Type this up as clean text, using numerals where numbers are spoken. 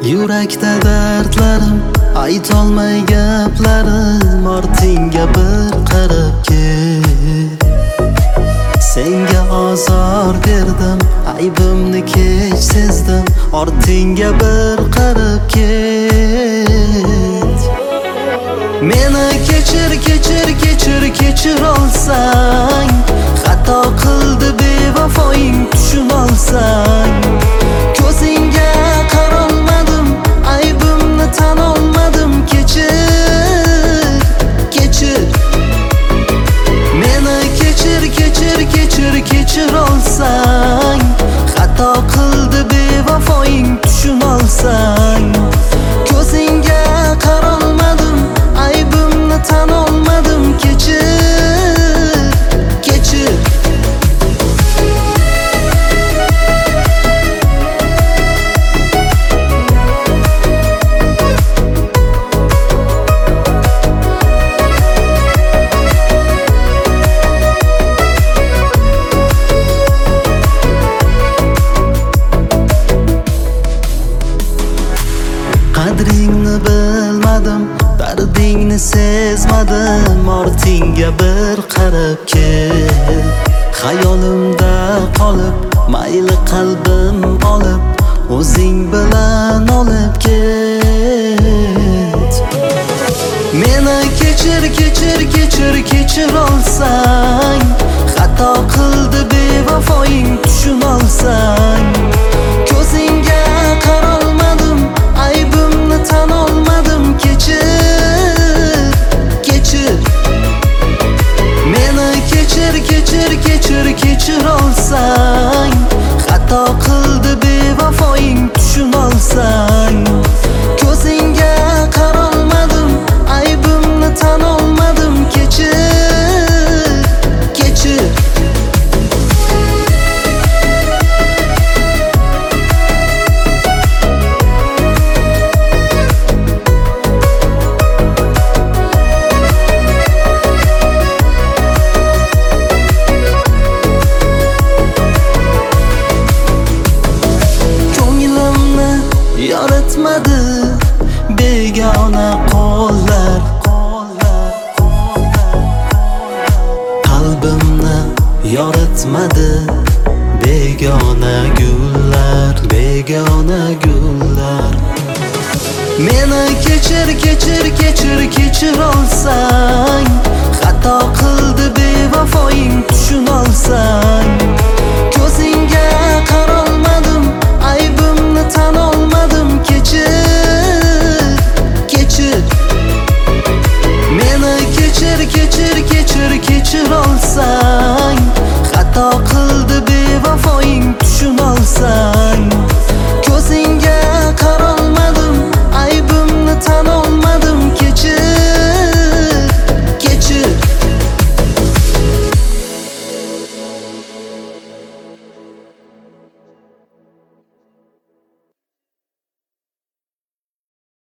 Yurakda dardlarim, aytolmay gaplarim, ortingga bir qarab ket. Senga ozor berdim, aybimni kech sezdim, ortingga bir qarab ket. Meni kechir, kechir, kechir, kechir olsang, xato qildi bevafoying tushun olsang. Ko'zingga qarolmadim, aybimni tan olmadim, kechir, kechir. Meni kechir, kechir, kechir, kechir olsang, xato qildi bevafoying tushun olsang. Ko'zingga qarolmadim, aybimni tan olmadim, kechir, kechir. Qadringni bilmadim, dardingni sezmadim, ortingga bir qarab kel. Xayolimda qolib, mayli qalbim olib, o'zing bilan olib ket. Meni kechir, kechir, kechir, kechir olsang, xato qildi bevafoying tushun olsang. Ko'zingga qarolmadim, aybimni tan olmadim, kechir, kechir. Meni kechir, kechir, kechir, kechir olsang, xato qildi bevafoying tushun olsang. Ko'zingga qarolmadim, aybimni tan olmadim, kechir, kechir. Yoritmadi begona qo'llar, qalbimni yoritmadi begona gullar, begona gullar. Meni kechir, kechir, kechir, kechir olsang, xato qildi bevafoying tushun olsang. Ko'zingga qarolmadim, aybimni tan olmadim, kechir, kechir. Meni kechir, kechir, kechir, kechir olsang.